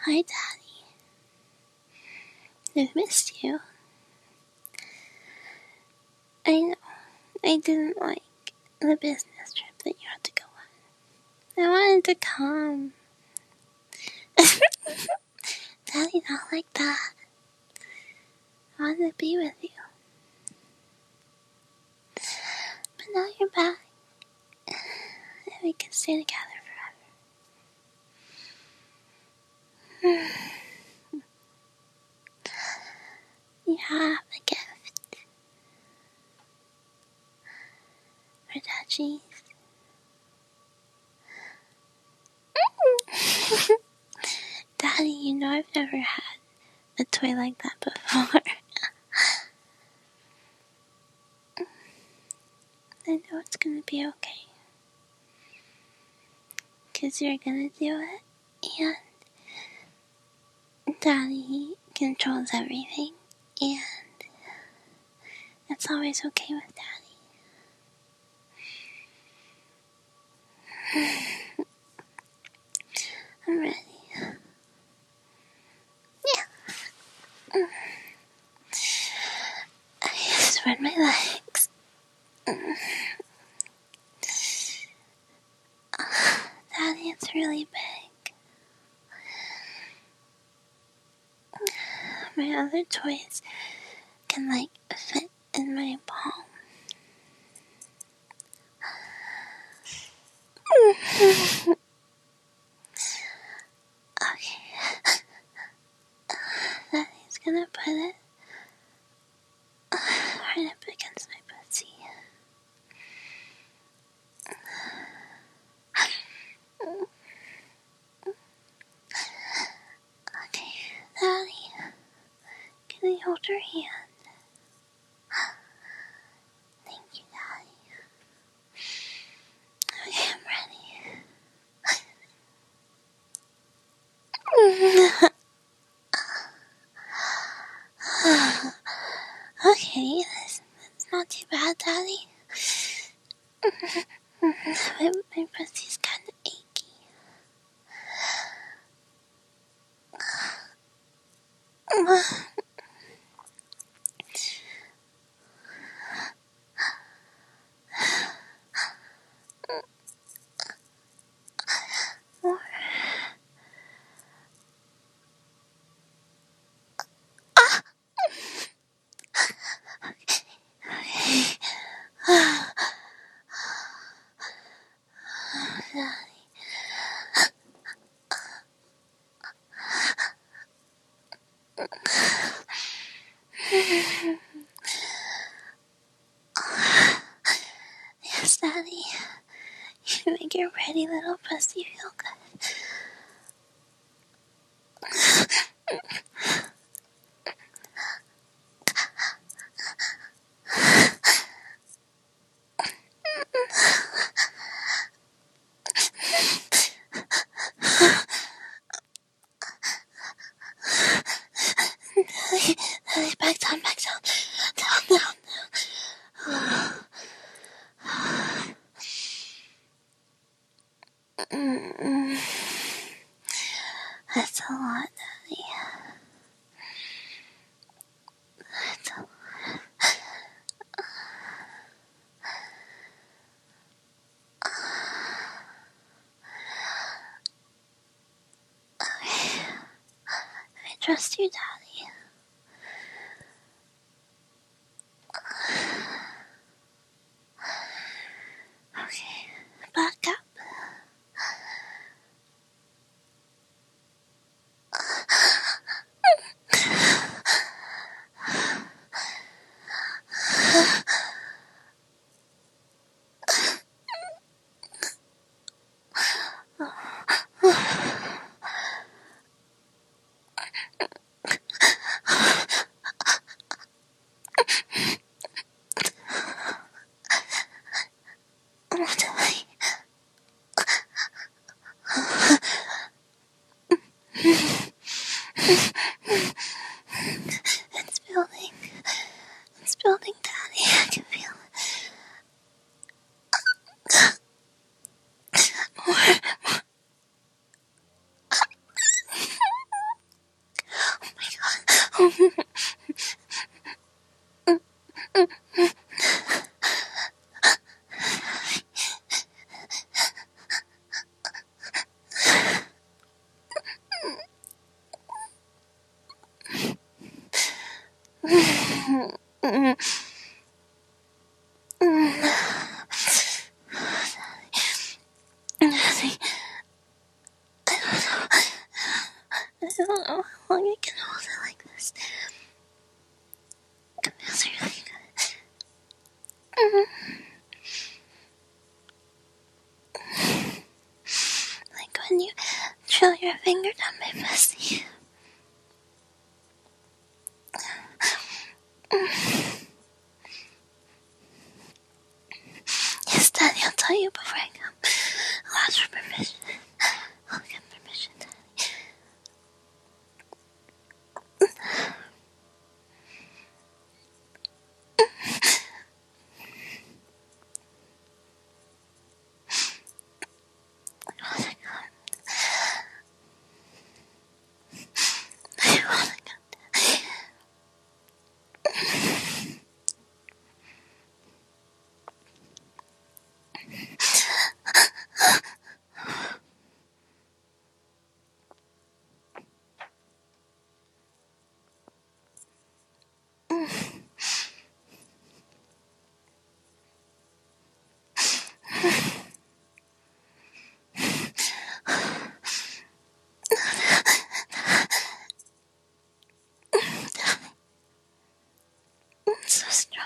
Hi, Daddy. I've missed you. I know. I didn't like the business trip that you had to go on. I wanted to come. Daddy, not like that. I wanted to be with you. But now you're back. And we can stay together forever. You have a gift for Daddy. Daddy, you know I've never had a toy like that before. I know it's gonna be okay. 'Cause you're gonna do it. And Daddy controls everything. And it's always okay with Daddy. I'm ready. Yeah. I spread my legs. Daddy, it's really big. My other toys can fit in my palm. Okay. Daddy's gonna put it right up against my pussy. Okay, Daddy, can I hold your hand? Thank you, Daddy. Okay, I'm ready. Okay, that's not too bad, Daddy. My pussy's kinda achy. Yes, Daddy. You make your pretty little pussy feel good. Daddy, back down. Down. That's a lot, Daddy. That's a lot. Okay. I trust you, Daddy. Okay, back up. Oh, Daddy. It's building, Daddy. I can feel it. I don't know how long I can hold it like this. It feels really good. Like when you trail your finger down my pussy. Yes, Daddy, I'll tell you before I come. I'll ask for permission. I'll get permission, Daddy. So strong.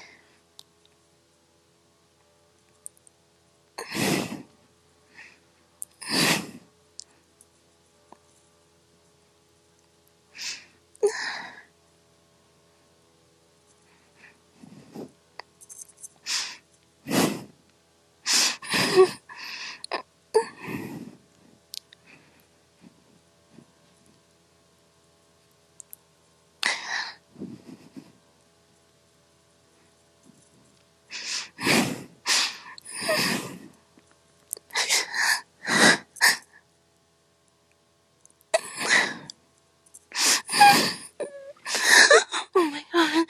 Oh my god.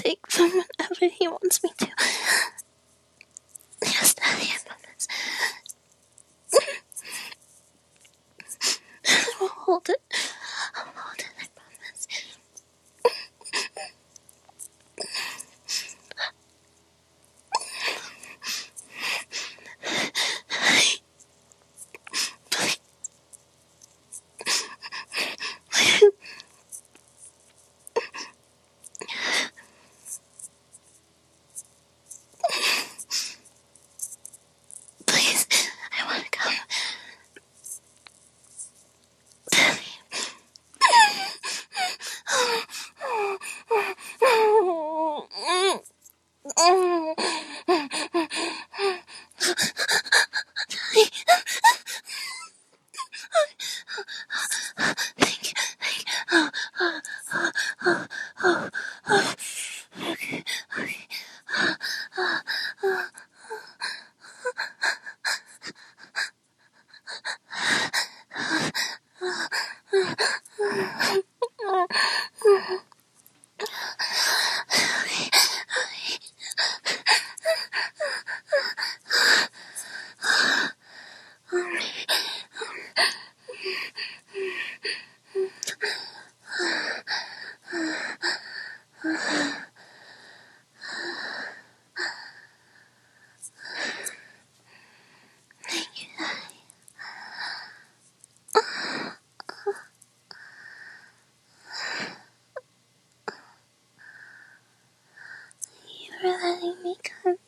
take them whenever he wants me to. Yes, Daddy, I promise. I will hold it. I'll hold it, I promise. Please, I want to come. Daddy. Thank you. Okay. Thank you, Daddy. You were letting me come.